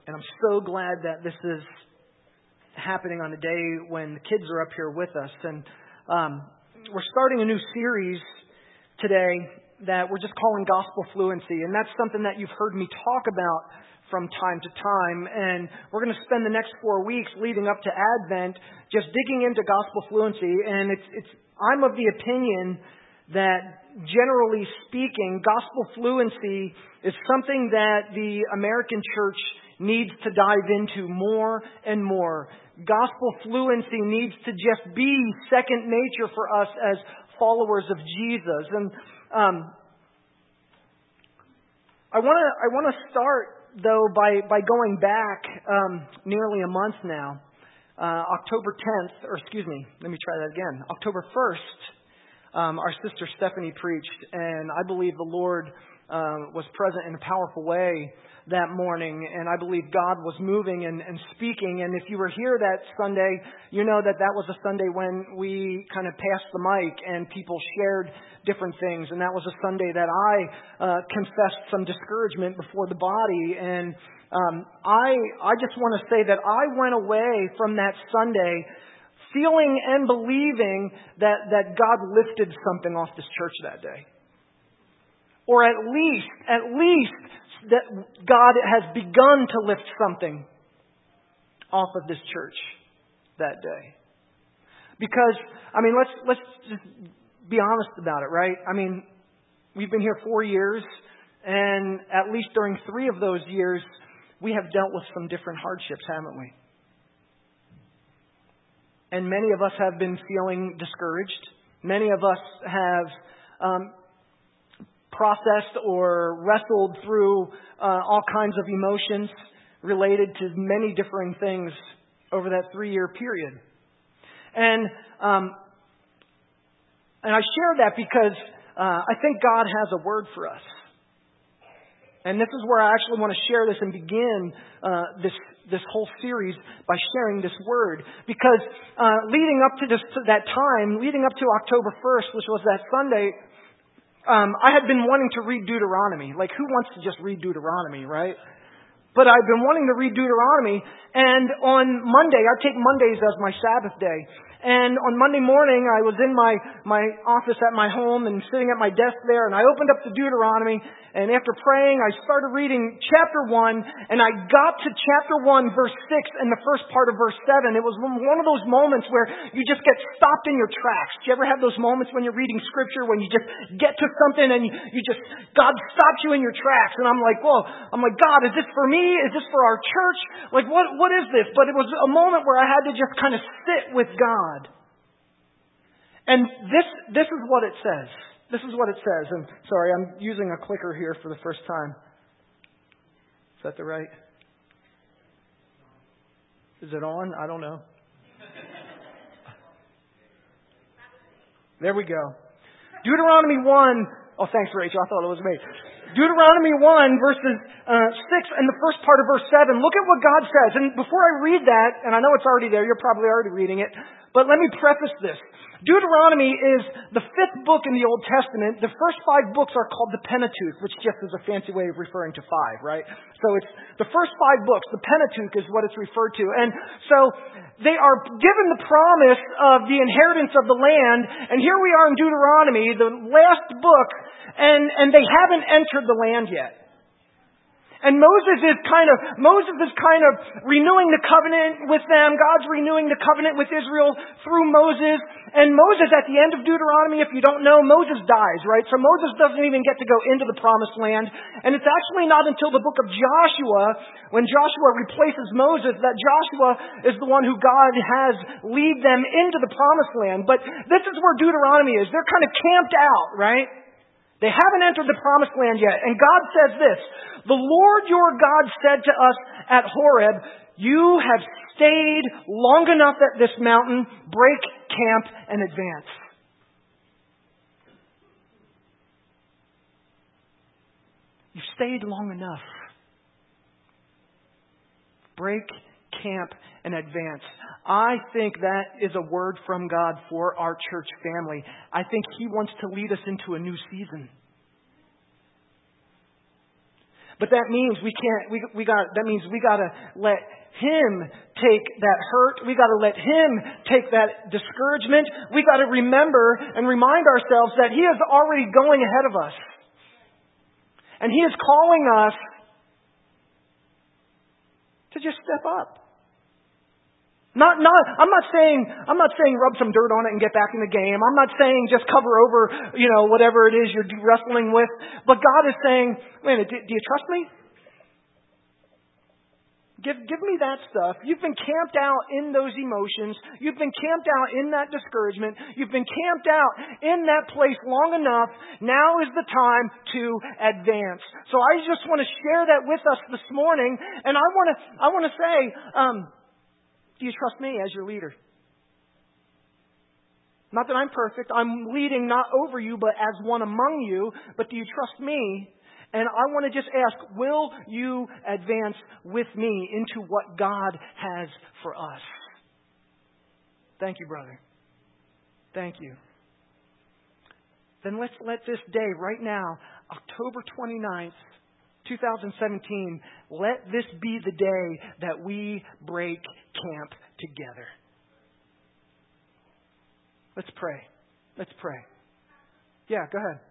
And I'm so glad that this is happening on a day when the kids are up here with us. And we're starting a new series today that we're just calling Gospel Fluency. And that's something that you've heard me talk about from time to time. And we're going to spend the next 4 weeks leading up to Advent just digging into Gospel Fluency. And I'm of the opinion that generally speaking, Gospel Fluency is something that the American church needs to dive into more and more. Gospel fluency needs to just be second nature for us as followers of Jesus. And I want to start though by going back nearly a month now. October 1st, our sister Stephanie preached, and I believe the Lord was present in a powerful way that morning, and I believe God was moving and speaking. And if you were here that Sunday, you know that was a Sunday when we kind of passed the mic and people shared different things. And that was a Sunday that I confessed some discouragement before the body. And I just want to say that I went away from that Sunday feeling and believing that God lifted something off this church that day. Or at least that God has begun to lift something off of this church that day. Because, let's just be honest about it, right? We've been here 4 years, and at least during 3 of those years, we have dealt with some different hardships, haven't we? And many of us have been feeling discouraged. Many of us have processed or wrestled through all kinds of emotions related to many differing things over that 3-year period. And I share that because I think God has a word for us. And this is where I actually want to share this and begin this whole series by sharing this word. Because leading up to that time, leading up to October 1st, which was that Sunday, I had been wanting to read Deuteronomy. Like, who wants to just read Deuteronomy, right? But I've been wanting to read Deuteronomy, and on Monday, I take Mondays as my Sabbath day. And on Monday morning, I was in my office at my home and sitting at my desk there, and I opened up the Deuteronomy, and after praying, I started reading chapter 1, and I got to chapter 1, verse 6, and the first part of verse 7. It was one of those moments where you just get stopped in your tracks. Do you ever have those moments when you're reading Scripture, when you just get to something and God stops you in your tracks? And I'm like, God, is this for me? Is this for our church? Like, what is this? But it was a moment where I had to just kind of sit with God. And this is what it says. This is what it says. And sorry, I'm using a clicker here for the first time. Is that the right? Is it on? I don't know. There we go. Deuteronomy 1. Oh, thanks, Rachel. I thought it was me. Deuteronomy 1, verses 6 and the first part of verse 7. Look at what God says. And before I read that, and I know it's already there, you're probably already reading it, but let me preface this. Deuteronomy is the 5th book in the Old Testament. The first 5 books are called the Pentateuch, which just is a fancy way of referring to 5, right? So it's the first 5 books. The Pentateuch is what it's referred to. And so they are given the promise of the inheritance of the land. And here we are in Deuteronomy, the last book, and they haven't entered the land yet. And Moses is kind of renewing the covenant with them. God's renewing the covenant with Israel through Moses. And Moses, at the end of Deuteronomy, if you don't know, Moses dies, right? So Moses doesn't even get to go into the promised land. And it's actually not until the book of Joshua, when Joshua replaces Moses, that Joshua is the one who God has lead them into the promised land. But this is where Deuteronomy is. They're kind of camped out, right? They haven't entered the promised land yet. And God says this, "The Lord your God said to us at Horeb, you have stayed long enough at this mountain, break camp and advance." You've stayed long enough. Break camp and advance. I think that is a word from God for our church family. I think He wants to lead us into a new season. But that means that means we got to let Him take that hurt. We got to let Him take that discouragement. We got to remember and remind ourselves that He is already going ahead of us. And He is calling us to just step up. I'm not saying rub some dirt on it and get back in the game. I'm not saying just cover over, whatever it is you're wrestling with. But God is saying, wait, do you trust me? Give me that stuff. You've been camped out in those emotions. You've been camped out in that discouragement. You've been camped out in that place long enough. Now is the time to advance. So I just want to share that with us this morning. And I want to say, do you trust me as your leader? Not that I'm perfect. I'm leading not over you, but as one among you. But do you trust me? And I want to just ask, will you advance with me into what God has for us? Thank you, brother. Thank you. Then let's let this day, right now, October 29th, 2017, let this be the day that we break camp together. Let's pray. Let's pray. Yeah, go ahead.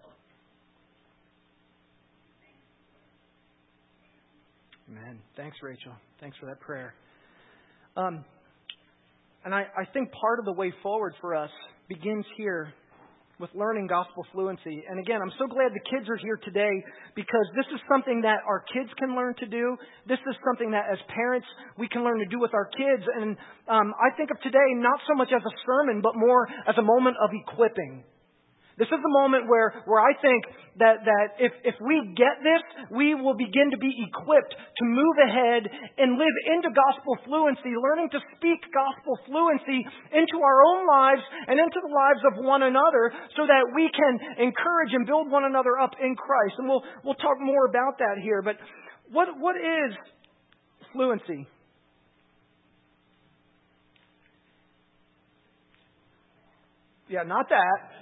Amen. Thanks, Rachel. Thanks for that prayer. And I think part of the way forward for us begins here with learning gospel fluency. And again, I'm so glad the kids are here today because this is something that our kids can learn to do. This is something that as parents we can learn to do with our kids. And I think of today not so much as a sermon, but more as a moment of equipping. This is the moment where I think that if we get this, we will begin to be equipped to move ahead and live into gospel fluency, learning to speak gospel fluency into our own lives and into the lives of one another so that we can encourage and build one another up in Christ. And we'll talk more about that here. But what is fluency? Yeah, not that.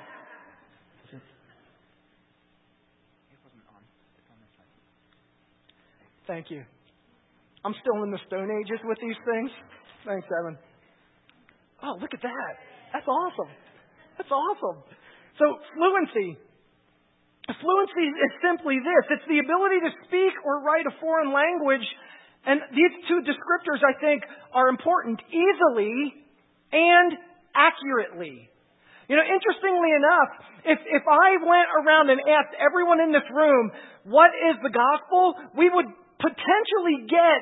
Thank you. I'm still in the Stone Ages with these things. Thanks, Evan. Oh, look at that. That's awesome. That's awesome. So, fluency. Fluency is simply this. It's the ability to speak or write a foreign language. And these two descriptors, I think, are important. Easily and accurately. Interestingly enough, if I went around and asked everyone in this room, what is the gospel? We would potentially get,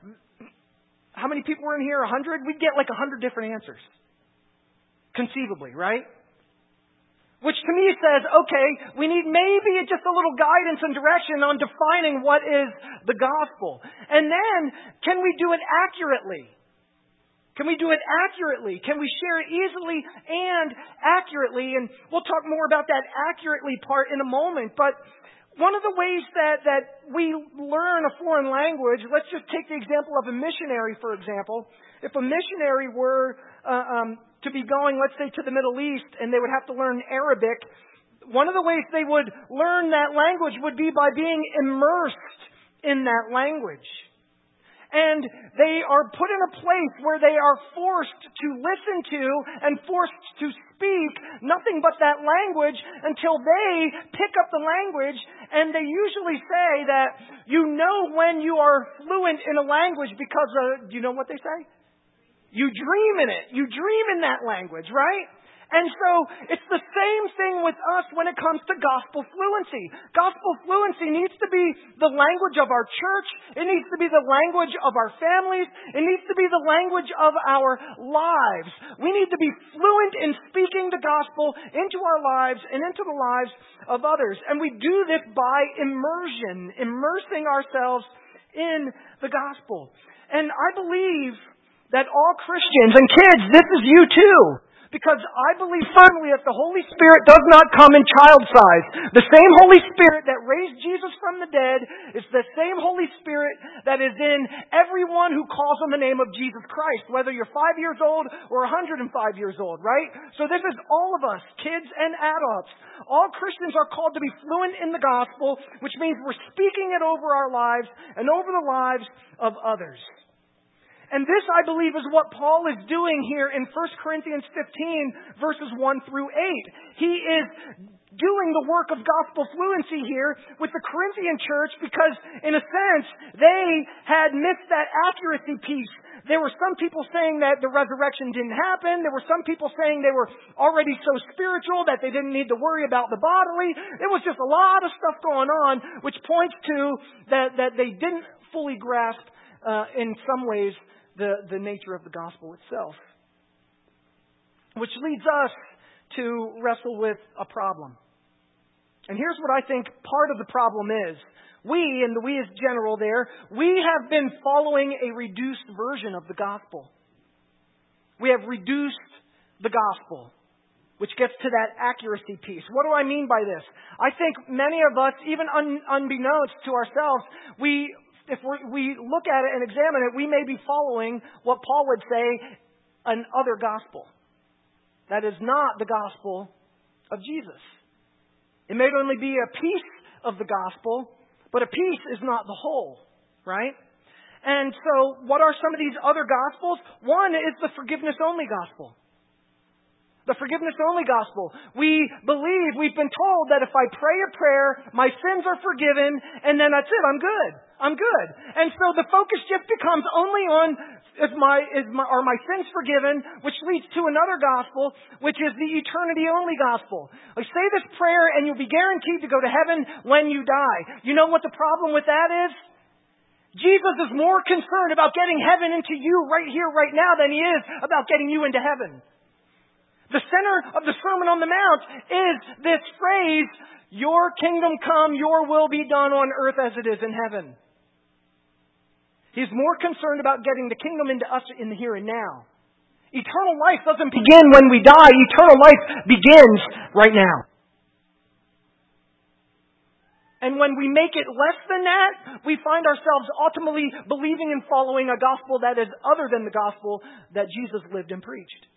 how many people were in here? 100? We'd get like 100 different answers. Conceivably, right? Which to me says, okay, we need maybe just a little guidance and direction on defining what is the gospel. And then, can we do it accurately? Can we do it accurately? Can we share it easily and accurately? And we'll talk more about that accurately part in a moment. But one of the ways that we learn a foreign language, let's just take the example of a missionary, for example. If a missionary were to be going, let's say, to the Middle East, and they would have to learn Arabic, one of the ways they would learn that language would be by being immersed in that language. And they are put in a place where they are forced to listen to and forced to speak nothing but that language until they pick up the language. And they usually say that you know when you are fluent in a language because, do you know what they say? You dream in it. You dream in that language, right? And so it's the same thing with us when it comes to gospel fluency. Gospel fluency needs to be the language of our church. It needs to be the language of our families. It needs to be the language of our lives. We need to be fluent in speaking the gospel into our lives and into the lives of others. And we do this by immersion, immersing ourselves in the gospel. And I believe that all Christians, and kids, this is you too. Because I believe firmly that the Holy Spirit does not come in child size. The same Holy Spirit that raised Jesus from the dead is the same Holy Spirit that is in everyone who calls on the name of Jesus Christ, whether you're 5 years old or 105 years old, right? So this is all of us, kids and adults. All Christians are called to be fluent in the gospel, which means we're speaking it over our lives and over the lives of others. And this, I believe, is what Paul is doing here in 1 Corinthians 15, verses 1 through 8. He is doing the work of gospel fluency here with the Corinthian church because, in a sense, they had missed that accuracy piece. There were some people saying that the resurrection didn't happen. There were some people saying they were already so spiritual that they didn't need to worry about the bodily. It was just a lot of stuff going on, which points to that they didn't fully grasp, in some ways, the nature of the gospel itself. Which leads us to wrestle with a problem. And here's what I think part of the problem is. We, and the we is general there, we have been following a reduced version of the gospel. We have reduced the gospel, which gets to that accuracy piece. What do I mean by this? I think many of us, even unbeknownst to ourselves, if we look at it and examine it, we may be following what Paul would say, an other gospel. That is not the gospel of Jesus. It may only be a piece of the gospel, but a piece is not the whole, right? And so, what are some of these other gospels? One is the forgiveness-only gospel. The forgiveness-only gospel. We believe, we've been told that if I pray a prayer, my sins are forgiven, and then that's it, I'm good. I'm good. And so the focus just becomes only on are my sins forgiven, which leads to another gospel, which is the eternity-only gospel. Like, say this prayer and you'll be guaranteed to go to heaven when you die. You know what the problem with that is? Jesus is more concerned about getting heaven into you right here, right now, than he is about getting you into heaven. The center of the Sermon on the Mount is this phrase, your kingdom come, your will be done on earth as it is in heaven. He's more concerned about getting the kingdom into us in the here and now. Eternal life doesn't begin when we die. Eternal life begins right now. And when we make it less than that, we find ourselves ultimately believing and following a gospel that is other than the gospel that Jesus lived and preached.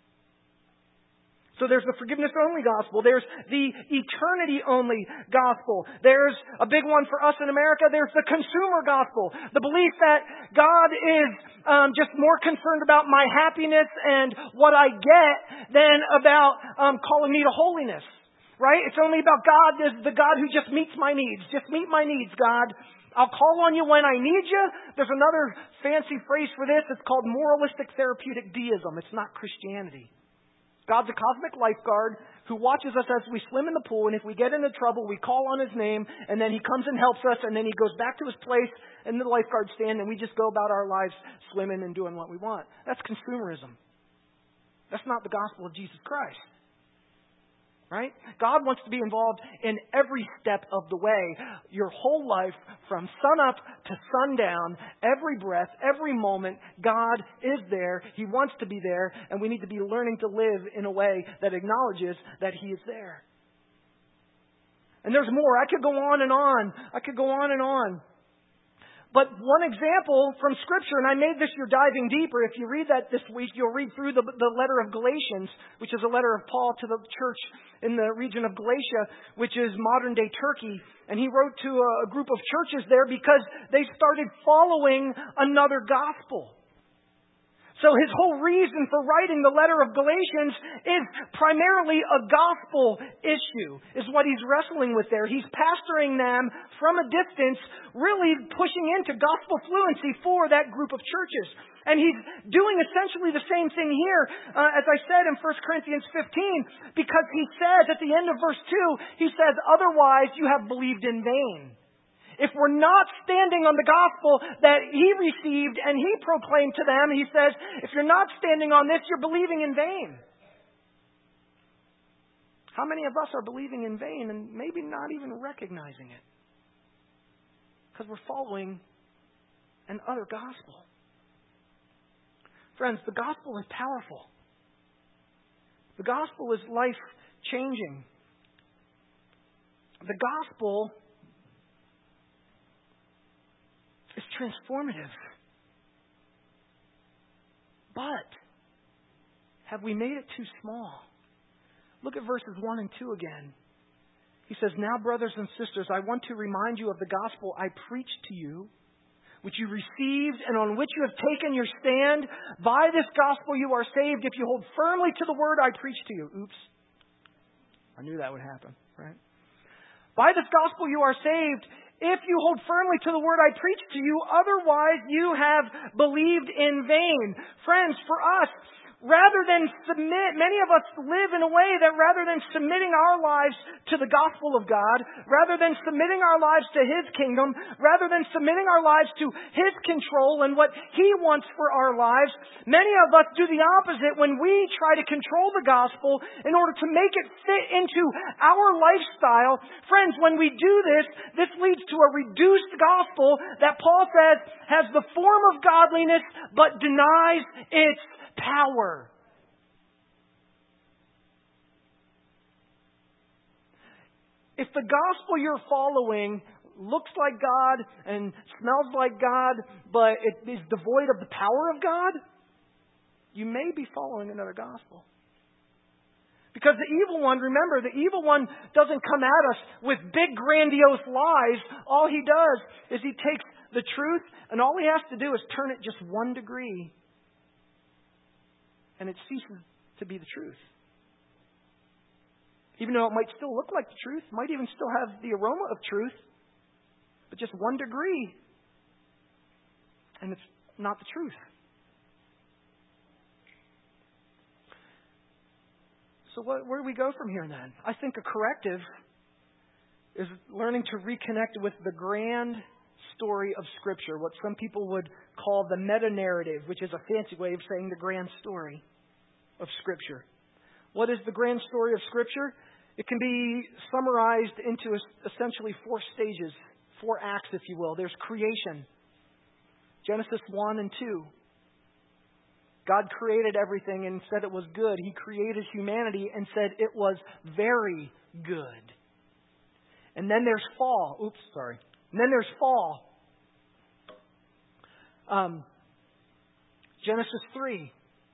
So there's the forgiveness-only gospel. There's the eternity-only gospel. There's a big one for us in America. There's the consumer gospel. The belief that God is just more concerned about my happiness and what I get than about calling me to holiness. Right? It's only about God as the God who just meets my needs. Just meet my needs, God. I'll call on you when I need you. There's another fancy phrase for this. It's called moralistic therapeutic deism. It's not Christianity. God's a cosmic lifeguard who watches us as we swim in the pool, and if we get into trouble, we call on his name, and then he comes and helps us, and then he goes back to his place in the lifeguard stand, and we just go about our lives swimming and doing what we want. That's consumerism. That's not the gospel of Jesus Christ. Right? God wants to be involved in every step of the way. Your whole life, from sunup to sundown, every breath, every moment, God is there. He wants to be there, and we need to be learning to live in a way that acknowledges that He is there. And there's more. I could go on and on. I could go on and on. But one example from Scripture, and I made this your diving deeper. If you read that this week, you'll read through the letter of Galatians, which is a letter of Paul to the church in the region of Galatia, which is modern-day Turkey. And he wrote to a group of churches there because they started following another gospel. So his whole reason for writing the letter of Galatians is primarily a gospel issue, is what he's wrestling with there. He's pastoring them from a distance, really pushing into gospel fluency for that group of churches. And he's doing essentially the same thing here, as I said in 1 Corinthians 15, because he says at the end of verse 2, he says, otherwise you have believed in vain. If we're not standing on the gospel that he received and he proclaimed to them, he says, if you're not standing on this, you're believing in vain. How many of us are believing in vain and maybe not even recognizing it? Because we're following an other gospel. Friends, the gospel is powerful. The gospel is life-changing. The gospel is transformative. But have we made it too small? Look at verses 1 and 2 again. He says, "Now, brothers and sisters, I want to remind you of the gospel I preached to you, which you received and on which you have taken your stand. By this gospel you are saved if you hold firmly to the word I preached to you." Oops. I knew that would happen, right? "By this gospel you are saved if you hold firmly to the word I preached to you. Otherwise you have believed in vain." Friends, for us, rather than submit, many of us live in a way that rather than submitting our lives to the gospel of God, rather than submitting our lives to His kingdom, rather than submitting our lives to His control and what He wants for our lives, many of us do the opposite when we try to control the gospel in order to make it fit into our lifestyle. Friends, when we do this, this leads to a reduced gospel that Paul says has the form of godliness but denies its power. If the gospel you're following looks like God and smells like God, but it is devoid of the power of God, you may be following another gospel. Because the evil one, remember, the evil one doesn't come at us with big grandiose lies. All he does is he takes the truth and all he has to do is turn it just 1 degree. And it ceases to be the truth. Even though it might still look like the truth, might even still have the aroma of truth, but just 1 degree, and it's not the truth. So where do we go from here then? I think a corrective is learning to reconnect with the grand story of Scripture, what some people would call the meta-narrative, which is a fancy way of saying the grand story of Scripture. What is the grand story of Scripture? It can be summarized into essentially 4 stages, 4 acts, if you will. There's creation. Genesis 1 and 2. God created everything and said it was good. He created humanity and said it was very good. And then there's fall. And then there's fall. Genesis 3,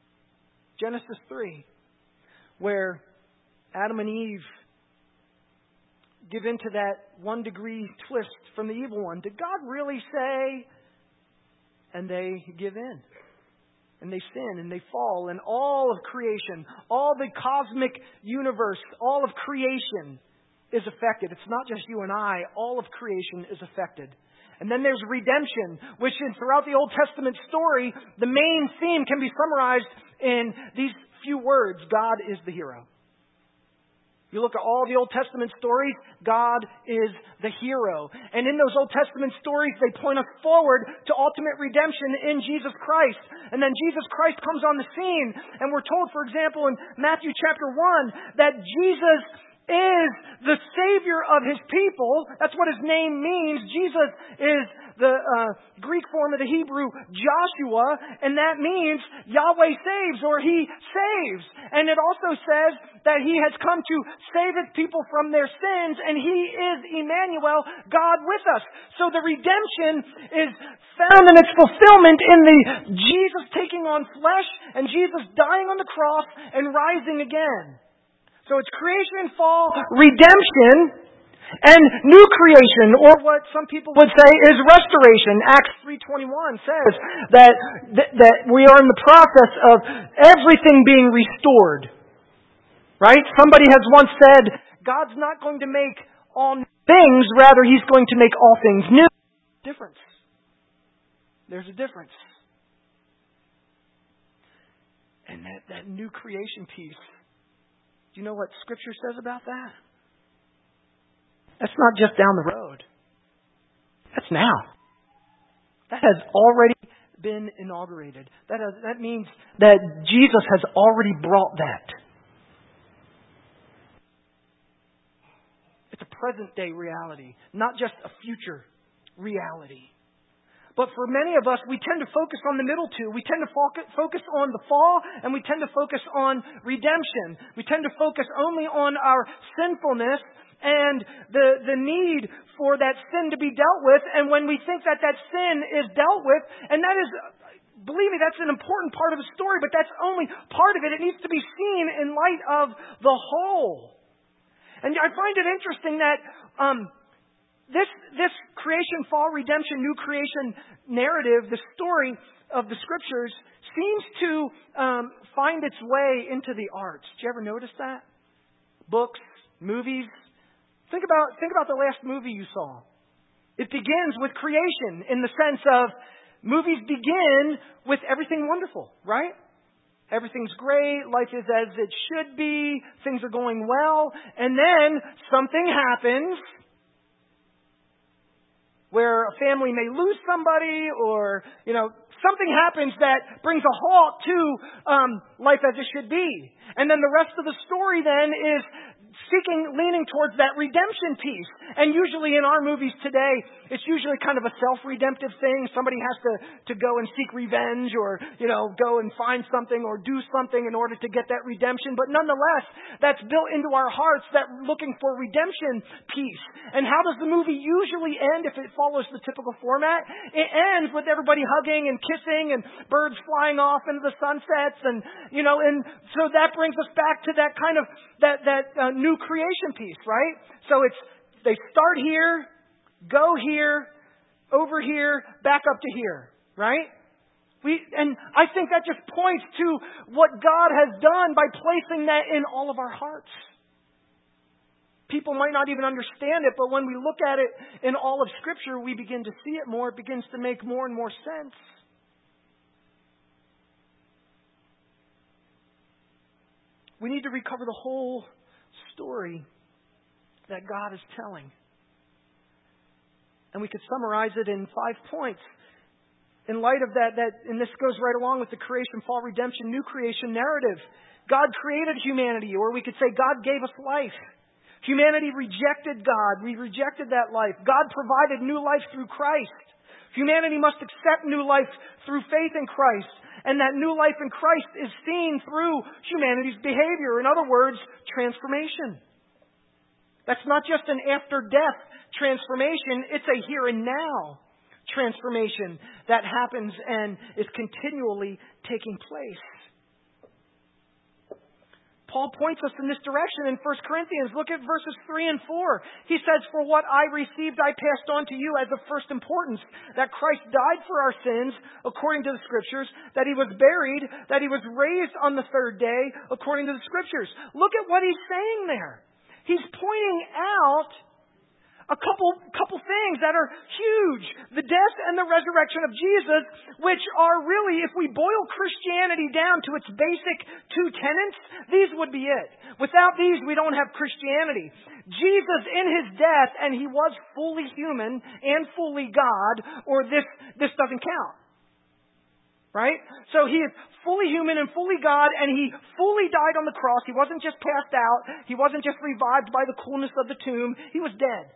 where Adam and Eve give into that 1 degree twist from the evil one. Did God really say? And they give in. And they sin and they fall. And all of creation, all the cosmic universe, all of creation is affected. It's not just you and I. All of creation is affected. And then there's redemption, which throughout the Old Testament story, the main theme can be summarized in these few words: God is the hero. You look at all the Old Testament stories, God is the hero. And in those Old Testament stories, they point us forward to ultimate redemption in Jesus Christ. And then Jesus Christ comes on the scene, and we're told, for example, in Matthew chapter 1, that Jesus is the Savior of His people. That's what His name means. Jesus is the Greek form of the Hebrew Joshua, and that means Yahweh saves, or He saves. And it also says that He has come to save His people from their sins, and He is Emmanuel, God with us. So the redemption is found in its fulfillment in the Jesus taking on flesh and Jesus dying on the cross and rising again. So it's creation, fall, redemption, and new creation, or what some people would say is restoration. Acts 3:21 says that we are in the process of everything being restored. Right? Somebody has once said, God's not going to make all things, rather He's going to make all things new. Difference. There's a difference. And that new creation piece, do you know what Scripture says about that? That's not just down the road. That's now. That has already been inaugurated. That means that Jesus has already brought that. It's a present day reality, not just a future reality. But for many of us, we tend to focus on the middle two. We tend to focus on the fall, and we tend to focus on redemption. We tend to focus only on our sinfulness and the need for that sin to be dealt with. And when we think that sin is dealt with, and that is, believe me, that's an important part of the story, but that's only part of it. It needs to be seen in light of the whole. And I find it interesting that this creation, fall, redemption, new creation narrative, the story of the Scriptures, seems to find its way into the arts. Did you ever notice that? Books, movies. Think about the last movie you saw. It begins with creation in the sense of movies begin with everything wonderful, right? Everything's great, life is as it should be, things are going well, and then something happens where a family may lose somebody, or, something happens that brings a halt to life as it should be. And then the rest of the story then is leaning towards that redemption piece. And usually in our movies today, it's usually kind of a self-redemptive thing. Somebody has to go and seek revenge, or, go and find something or do something in order to get that redemption. But nonetheless, that's built into our hearts, that looking for redemption piece. And how does the movie usually end if it follows the typical format? It ends with everybody hugging and kissing and birds flying off into the sunsets. And so that brings us back to that kind of, that new creation piece, right? So they start here, go here, over here, back up to here, right? And I think that just points to what God has done by placing that in all of our hearts. People might not even understand it, but when we look at it in all of Scripture, we begin to see it more. It begins to make more and more sense. We need to recover the whole story that God is telling. And we could summarize it in 5 points. In light of that, and this goes right along with the creation, fall, redemption, new creation narrative. God created humanity, or we could say God gave us life. Humanity rejected God. We rejected that life. God provided new life through Christ. Humanity must accept new life through faith in Christ. And that new life in Christ is seen through humanity's behavior. In other words, transformation. That's not just an after-death transformation. It's a here and now transformation that happens and is continually taking place. Paul points us in this direction in 1 Corinthians. Look at verses 3 and 4. He says, "For what I received I passed on to you as of first importance, that Christ died for our sins, according to the Scriptures, that He was buried, that He was raised on the third day, according to the Scriptures." Look at what he's saying there. He's pointing out a couple things that are huge. The death and the resurrection of Jesus, which are really, if we boil Christianity down to its basic 2 tenets, these would be it. Without these, we don't have Christianity. Jesus in His death, and He was fully human and fully God, or this doesn't count. Right? So He is fully human and fully God, and He fully died on the cross. He wasn't just passed out. He wasn't just revived by the coolness of the tomb. He was dead.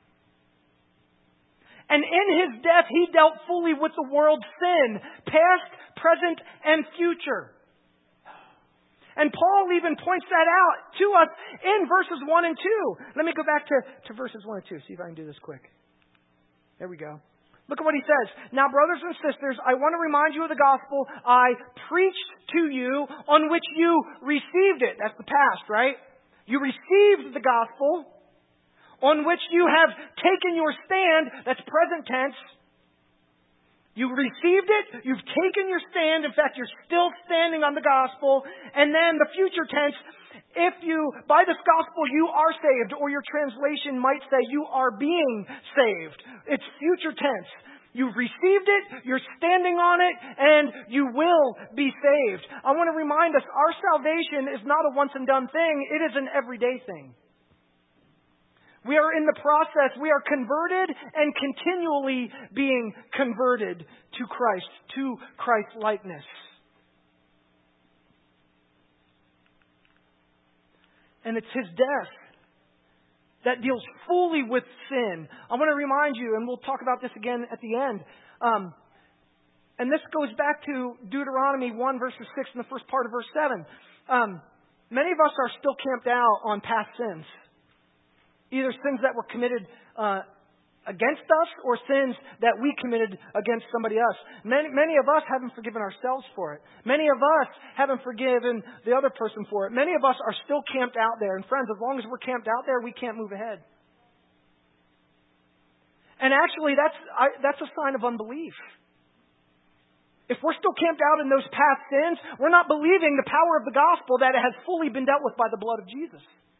And in His death, He dealt fully with the world's sin, past, present, and future. And Paul even points that out to us in verses 1 and 2. Let me go back to verses 1 and 2, see if I can do this quick. There we go. Look at what he says. "Now, brothers and sisters, I want to remind you of the gospel I preached to you, on which you received it." That's the past, right? You received the gospel, on which you have taken your stand. That's present tense. You received it. You've taken your stand. In fact, you're still standing on the gospel. And then the future tense, by this gospel you are saved, or your translation might say you are being saved. It's future tense. You've received it, you're standing on it, and you will be saved. I want to remind us, our salvation is not a once and done thing. It is an everyday thing. We are in the process. We are converted and continually being converted to Christ, to Christ's likeness. And it's His death that deals fully with sin. I want to remind you, and we'll talk about this again at the end, And this goes back to Deuteronomy 1 verses 6 and the first part of verse 7. Many of us are still camped out on past sins. Either sins that were committed against us or sins that we committed against somebody else. Many of us haven't forgiven ourselves for it. Many of us haven't forgiven the other person for it. Many of us are still camped out there. And friends, as long as we're camped out there, we can't move ahead. And actually, that's a sign of unbelief. If we're still camped out in those past sins, we're not believing the power of the gospel that it has fully been dealt with by the blood of Jesus.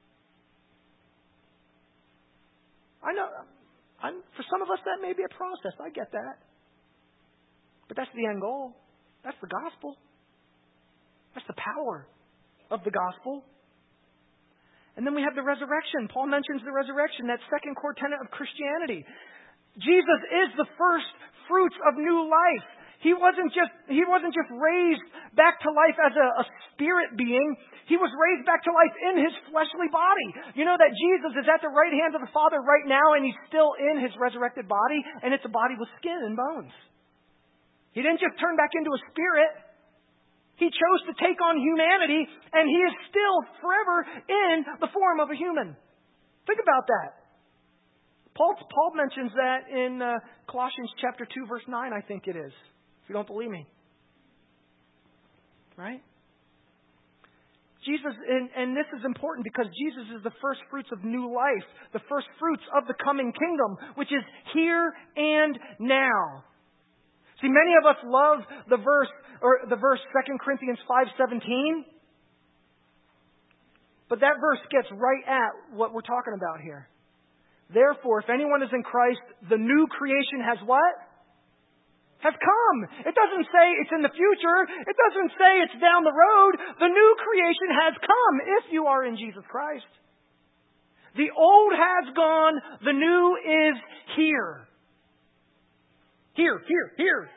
I know, for some of us that may be a process. I get that. But that's the end goal. That's the gospel. That's the power of the gospel. And then we have the resurrection. Paul mentions the resurrection, that second core tenet of Christianity. Jesus is the first fruits of new life. He wasn't just raised back to life as a spirit being. He was raised back to life in his fleshly body. You know that Jesus is at the right hand of the Father right now, and he's still in his resurrected body, and it's a body with skin and bones. He didn't just turn back into a spirit. He chose to take on humanity, and he is still forever in the form of a human. Think about that. Paul mentions that in Colossians chapter 2, verse 9, I think it is. If you don't believe me. Right? Jesus, and this is important because Jesus is the first fruits of new life, the first fruits of the coming kingdom, which is here and now. See, many of us love the verse 2 Corinthians 5:17, but that verse gets right at what we're talking about here. Therefore, if anyone is in Christ, the new creation has what? Has come. It doesn't say it's in the future. It doesn't say it's down the road. The new creation has come if you are in Jesus Christ. The old has gone. The new is here. Here.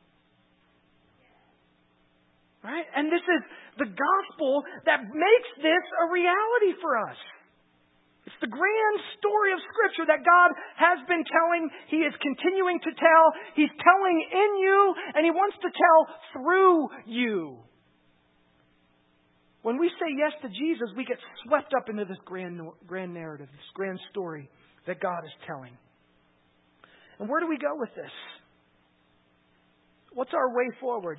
Right? And this is the gospel that makes this a reality for us. It's the grand story of Scripture that God has been telling. He is continuing to tell. He's telling in you, and He wants to tell through you. When we say yes to Jesus, we get swept up into this grand narrative, this grand story that God is telling. And where do we go with this? What's our way forward?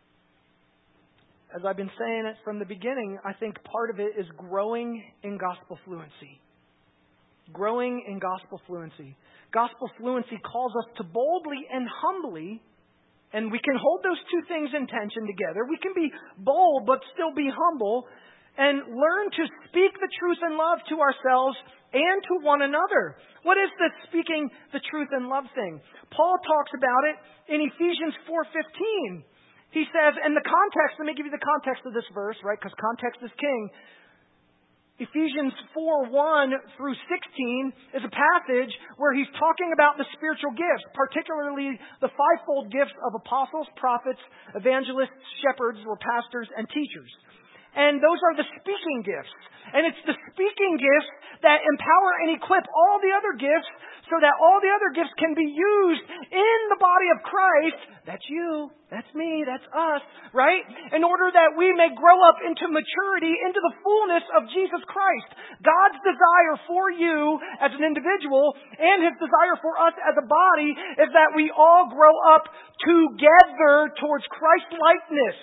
As I've been saying it from the beginning, I think part of it is growing in gospel fluency. Growing in gospel fluency. Gospel fluency calls us to boldly and humbly, and we can hold those two things in tension together. We can be bold but still be humble and learn to speak the truth in love to ourselves and to one another. What is this speaking the truth in love thing? Paul talks about it in Ephesians 4:15. He says, and the context, let me give you the context of this verse, right? Because context is king. Ephesians 4:1 through 16 is a passage where he's talking about the spiritual gifts, particularly the fivefold gifts of apostles, prophets, evangelists, shepherds, or pastors, and teachers. And those are the speaking gifts. And it's the speaking gifts that empower and equip all the other gifts so that all the other gifts can be used in the body of Christ. That's you. That's me. That's us. Right? In order that we may grow up into maturity, into the fullness of Jesus Christ. God's desire for you as an individual and His desire for us as a body is that we all grow up together towards Christ-likeness.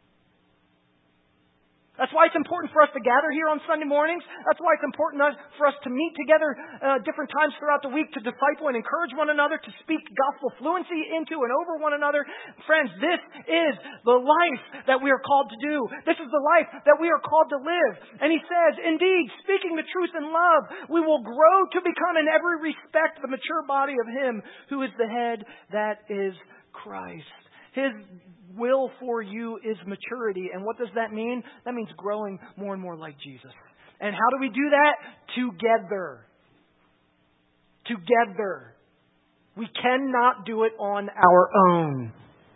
That's why it's important for us to gather here on Sunday mornings. That's why it's important for us to meet together different times throughout the week to disciple and encourage one another, to speak gospel fluency into and over one another. Friends, this is the life that we are called to do. This is the life that we are called to live. And he says, indeed, speaking the truth in love, we will grow to become in every respect the mature body of Him who is the head, that is Christ. His will for you is maturity. And what does that mean? That means growing more and more like Jesus. And how do we do that? Together. Together. We cannot do it on our own.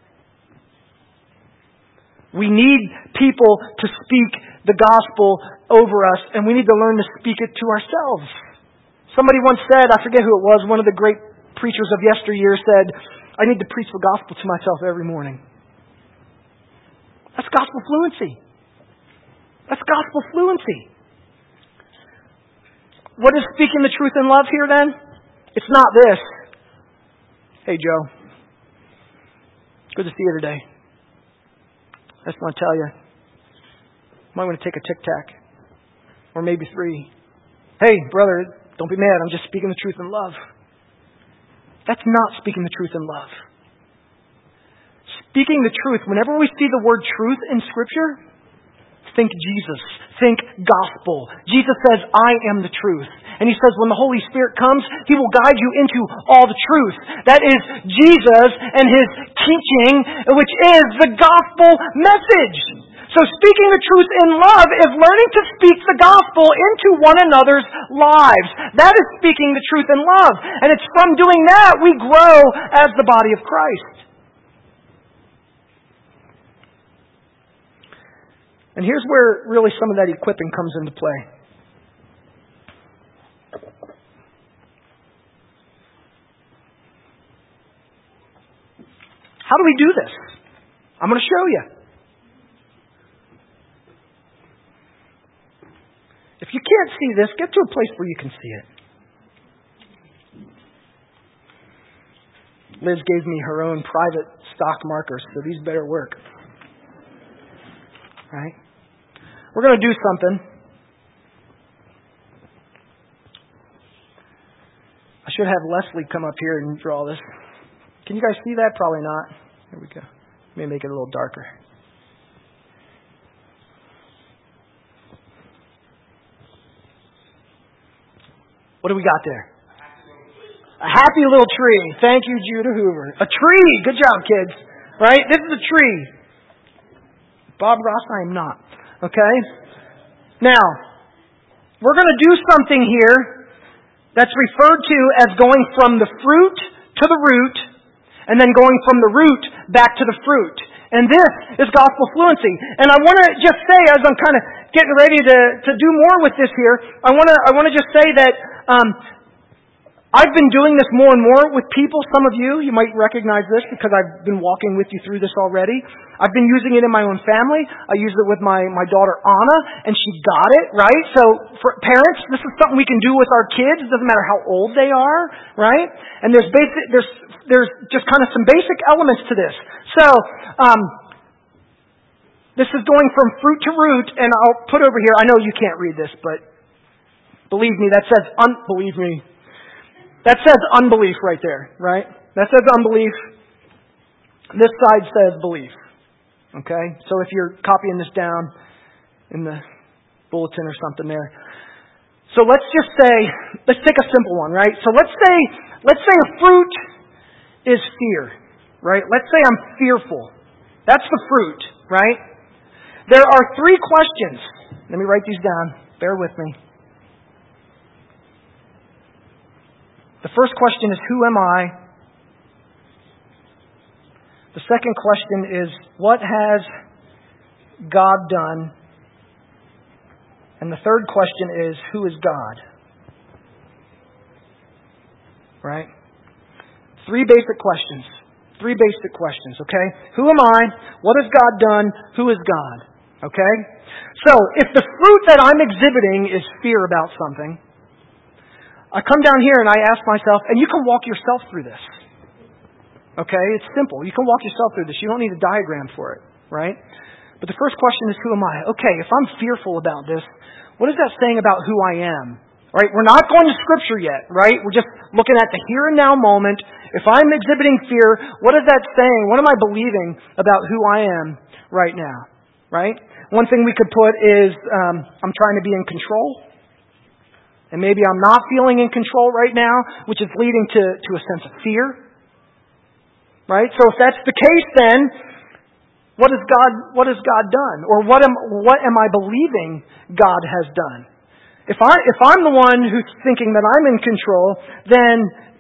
We need people to speak the gospel over us, and we need to learn to speak it to ourselves. Somebody once said, I forget who it was, one of the great preachers of yesteryear said, I need to preach the gospel to myself every morning. That's gospel fluency. That's gospel fluency. What is speaking the truth in love here then? It's not this. Hey, Joe. Good to see you today. I just want to tell you. I might want to take a tic-tac. Or maybe 3. Hey, brother, don't be mad. I'm just speaking the truth in love. That's not speaking the truth in love. Speaking the truth, whenever we see the word truth in Scripture, think Jesus. Think gospel. Jesus says, I am the truth. And He says when the Holy Spirit comes, He will guide you into all the truth. That is Jesus and His teaching, which is the gospel message. So speaking the truth in love is learning to speak the gospel into one another's lives. That is speaking the truth in love. And it's from doing that we grow as the body of Christ. And here's where really some of that equipping comes into play. How do we do this? I'm going to show you. If you can't see this, get to a place where you can see it. Liz gave me her own private stock markers, so these better work. Right? We're going to do something. I should have Leslie come up here and draw this. Can you guys see that? Probably not. Here we go. Let me make it a little darker. What do we got there? A happy little tree. Thank you, Judah Hoover. A tree. Good job, kids. Right? This is a tree. Bob Ross, I am not. Okay? Now, we're going to do something here that's referred to as going from the fruit to the root, and then going from the root back to the fruit. And this is gospel fluency. And I want to just say, as I'm kind of getting ready to do more with this here, I want to just say that I've been doing this more and more with people. Some of you might recognize this because I've been walking with you through this already. I've been using it in my own family. I used it with my daughter Anna, and she got it, right? So for parents, this is something we can do with our kids. It doesn't matter how old they are, right? And there's just kind of some basic elements to this. So, this is going from fruit to root, and I'll put over here, I know you can't read this, but believe me, that says unbelief right there, right? That says unbelief. This side says belief. Okay? So if you're copying this down in the bulletin or something there. So let's take a simple one, right? So let's say a fruit is fear, right? Let's say I'm fearful. That's the fruit, right? There are 3 questions. Let me write these down. Bear with me. The first question is, who am I? The second question is, what has God done? And the third question is, who is God? Right? 3 basic questions. 3 basic questions, okay? Who am I? What has God done? Who is God? Okay? So, if the fruit that I'm exhibiting is fear about something, I come down here and I ask myself, and you can walk yourself through this. Okay? It's simple. You can walk yourself through this. You don't need a diagram for it, right? But the first question is, who am I? Okay, if I'm fearful about this, what is that saying about who I am? Right? We're not going to Scripture yet, right? We're just looking at the here and now moment. If I'm exhibiting fear, what is that saying? What am I believing about who I am right now? Right? One thing we could put is, I'm trying to be in control. And maybe I'm not feeling in control right now, which is leading to a sense of fear. Right? So if that's the case, then what has God done? Or what am I believing God has done? If I'm the one who's thinking that I'm in control, then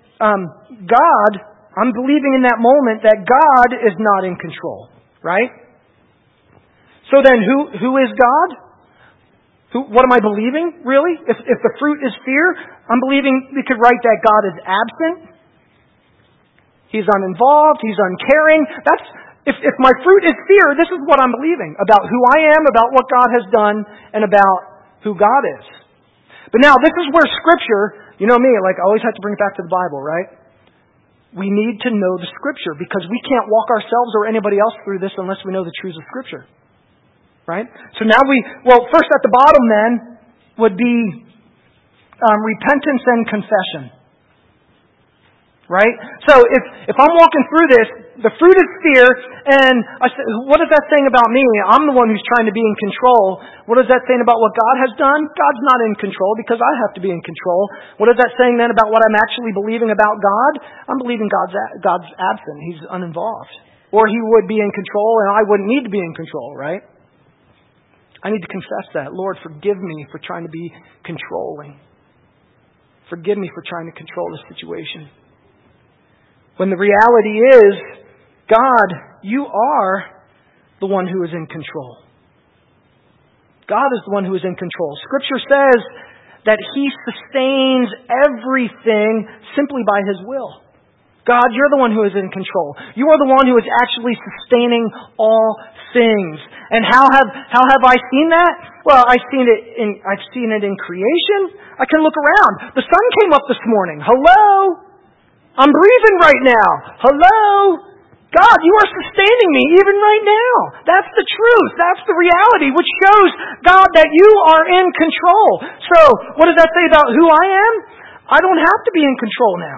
I'm believing in that moment that God is not in control. Right? So then who is God? What am I believing, really? If the fruit is fear, I'm believing we could write that God is absent. He's uninvolved. He's uncaring. If my fruit is fear, this is what I'm believing about who I am, about what God has done, and about who God is. But now, this is where Scripture, you know me, I always have to bring it back to the Bible, right? We need to know the Scripture because we can't walk ourselves or anybody else through this unless we know the truths of Scripture. Right? So now first at the bottom then would be repentance and confession. Right? So if I'm walking through this, the fruit is fear, and I say, what is that saying about me? I'm the one who's trying to be in control. What is that saying about what God has done? God's not in control because I have to be in control. What is that saying then about what I'm actually believing about God? I'm believing God's absent. He's uninvolved. Or He would be in control, and I wouldn't need to be in control, right? I need to confess that. Lord, forgive me for trying to be controlling. Forgive me for trying to control the situation. When the reality is, God, you are the one who is in control. God is the one who is in control. Scripture says that He sustains everything simply by His will. God, you're the one who is in control. You are the one who is actually sustaining all things. And how have I seen that? Well, I've seen it in creation. I can look around. The sun came up this morning. Hello? I'm breathing right now. Hello? God, you are sustaining me even right now. That's the truth. That's the reality, which shows, God, that you are in control. So, what does that say about who I am? I don't have to be in control now.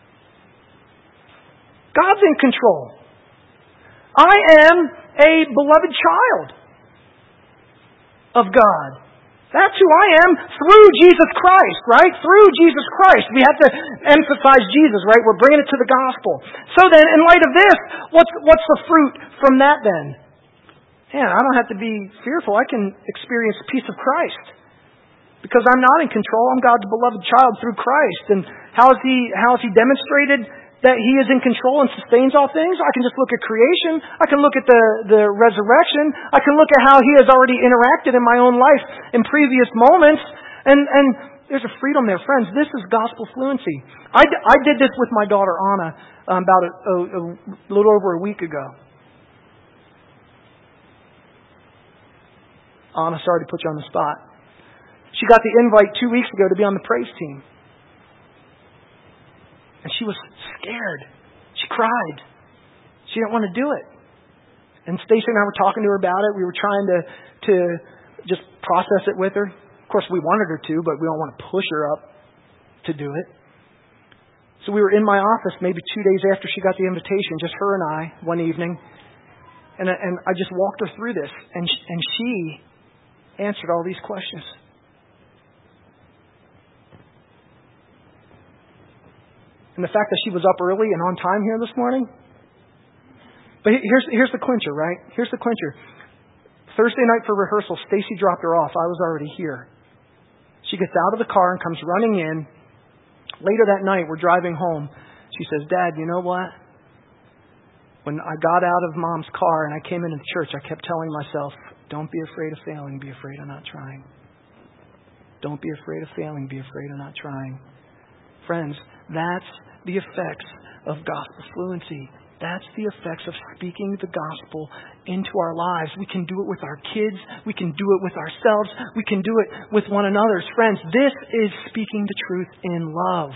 God's in control. I am a beloved child of God. That's who I am through Jesus Christ, right? Through Jesus Christ. We have to emphasize Jesus, right? We're bringing it to the gospel. So then, in light of this, what's the fruit from that then? Man, I don't have to be fearful. I can experience the peace of Christ. Because I'm not in control. I'm God's beloved child through Christ. And how has He demonstrated that He is in control and sustains all things? I can just look at creation. I can look at the resurrection. I can look at how He has already interacted in my own life in previous moments. And there's a freedom there. Friends, this is gospel fluency. I did this with my daughter, Anna, about a little over a week ago. Anna, sorry to put you on the spot. She got the invite 2 weeks ago to be on the praise team. And she was scared. She cried. She didn't want to do it. And Stacy and I were talking to her about it. We were trying to just process it with her. Of course, we wanted her to, but we don't want to push her up to do it. So we were in my office maybe 2 days after she got the invitation, just her and I, one evening. And I just walked her through this. And she answered all these questions. And the fact that she was up early and on time here this morning. But here's the clincher, right? Here's the clincher. Thursday night for rehearsal, Stacy dropped her off. I was already here. She gets out of the car and comes running in. Later that night, we're driving home. She says, Dad, you know what? When I got out of Mom's car and I came into the church, I kept telling myself, don't be afraid of failing, be afraid of not trying. Don't be afraid of failing, be afraid of not trying. Friends, that's the effects of gospel fluency. That's the effects of speaking the gospel into our lives. We can do it with our kids. We can do it with ourselves. We can do it with one another. Friends, this is speaking the truth in love.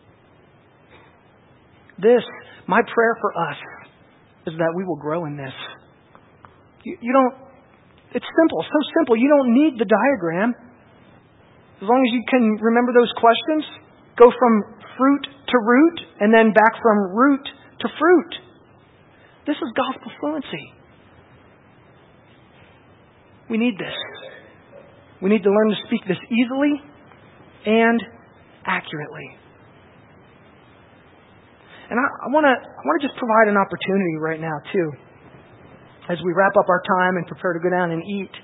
My prayer for us is that we will grow in this. You don't, it's simple, so simple. You don't need the diagram. As long as you can remember those questions, go from fruit to root, and then back from root to fruit. This is gospel fluency. We need this. We need to learn to speak this easily and accurately. And I want to just provide an opportunity right now, too, as we wrap up our time and prepare to go down and eat.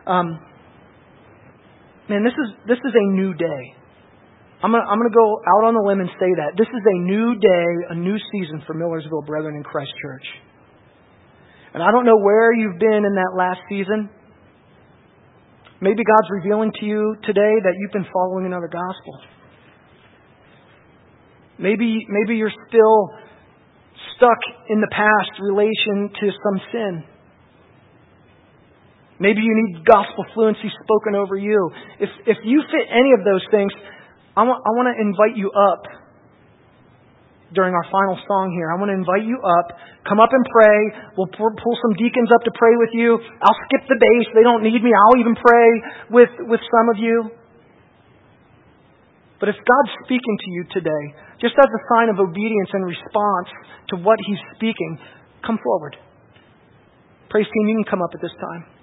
Man, this is a new day. I'm gonna go out on the limb and say that. This is a new day, a new season for Millersville Brethren in Christ Church. And I don't know where you've been in that last season. Maybe God's revealing to you today that you've been following another gospel. Maybe you're still stuck in the past relation to some sin. Maybe you need gospel fluency spoken over you. If you fit any of those things, I want to invite you up during our final song here. I want to invite you up. Come up and pray. We'll pull some deacons up to pray with you. I'll skip the bass. They don't need me. I'll even pray with some of you. But if God's speaking to you today, just as a sign of obedience and response to what He's speaking, come forward. Praise team, you can come up at this time.